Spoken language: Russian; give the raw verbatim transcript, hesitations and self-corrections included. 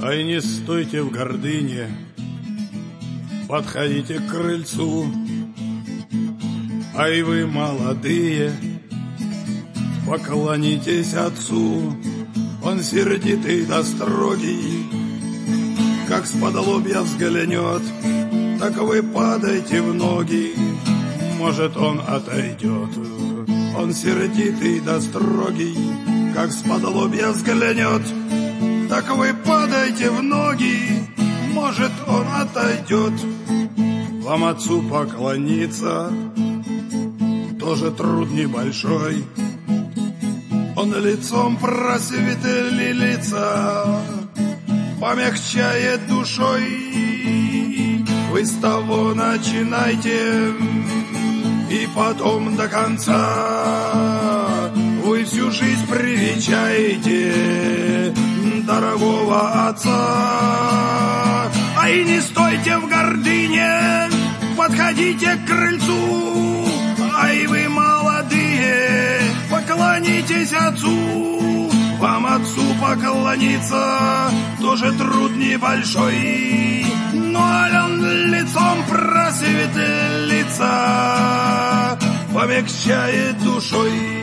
Ай, не стойте в гордыне, подходите к крыльцу. Ай, вы молодые, поклонитесь отцу. Он сердитый да строгий, как с-под лобья взглянет, так вы падайте в ноги, может, он отойдет. Он сердитый да строгий, как с-под лобья взглянет, так вы падайте в ноги, может, он отойдет. Вам отцу поклониться тоже труд небольшой. Он лицом просветлится, помягчает душой. Вы с того начинайте и потом до конца. Вы всю жизнь привечаете дорогого отца. Ай, не стойте в гордыне, подходите к крыльцу. Ай, вы молодые, поклонитесь отцу. Вам отцу поклониться тоже труд небольшой, но он лицом просветлится, помягчает душой.